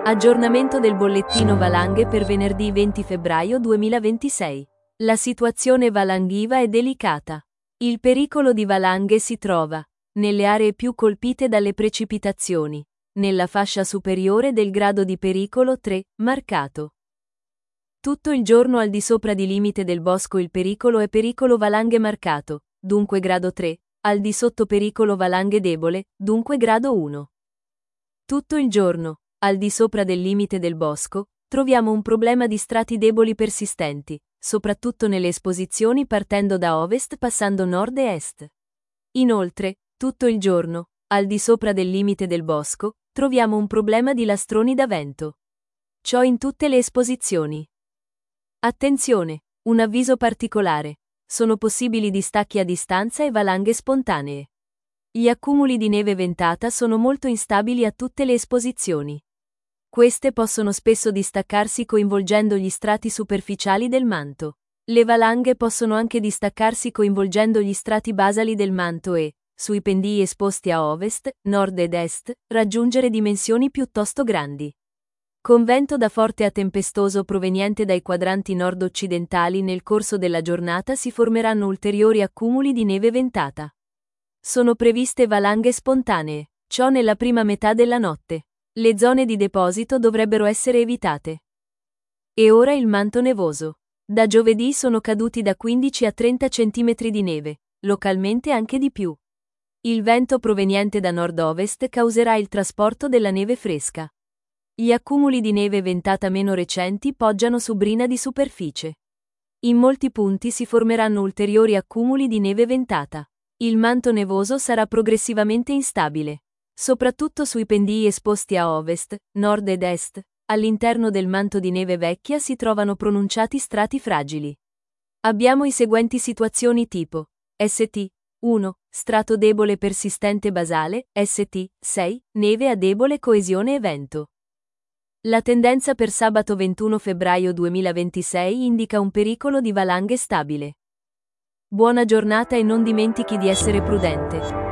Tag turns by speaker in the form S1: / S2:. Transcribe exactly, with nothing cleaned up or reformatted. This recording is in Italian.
S1: Aggiornamento del bollettino valanghe per venerdì venti febbraio duemilaventisei. La situazione valanghiva è delicata. Il pericolo di valanghe si trova nelle aree più colpite dalle precipitazioni, nella fascia superiore del grado di pericolo tre, marcato. Tutto il giorno al di sopra di limite del bosco il pericolo è pericolo valanghe marcato, dunque grado tre, al di sotto pericolo valanghe debole, dunque grado uno. Tutto il giorno, al di sopra del limite del bosco, troviamo un problema di strati deboli persistenti, soprattutto nelle esposizioni partendo da ovest passando nord e est. Inoltre, tutto il giorno, al di sopra del limite del bosco, troviamo un problema di lastroni da vento. Ciò in tutte le esposizioni. Attenzione! Un avviso particolare. Sono possibili distacchi a distanza e valanghe spontanee. Gli accumuli di neve ventata sono molto instabili a tutte le esposizioni. Queste possono spesso distaccarsi coinvolgendo gli strati superficiali del manto. Le valanghe possono anche distaccarsi coinvolgendo gli strati basali del manto e, sui pendii esposti a ovest, nord ed est, raggiungere dimensioni piuttosto grandi. Con vento da forte a tempestoso proveniente dai quadranti nord-occidentali nel corso della giornata si formeranno ulteriori accumuli di neve ventata. Sono previste valanghe spontanee, ciò nella prima metà della notte. Le zone di deposito dovrebbero essere evitate. E ora il manto nevoso. Da giovedì sono caduti da quindici a trenta centimetri di neve, localmente anche di più. Il vento proveniente da nord-ovest causerà il trasporto della neve fresca. Gli accumuli di neve ventata meno recenti poggiano su brina di superficie. In molti punti si formeranno ulteriori accumuli di neve ventata. Il manto nevoso sarà progressivamente instabile. Soprattutto sui pendii esposti a ovest, nord ed est, all'interno del manto di neve vecchia si trovano pronunciati strati fragili. Abbiamo i seguenti situazioni tipo S T uno, strato debole persistente basale, S T sei, neve a debole coesione e vento. La tendenza per sabato ventuno febbraio duemilaventisei indica un pericolo di valanghe stabile. Buona giornata e non dimentichi di essere prudente.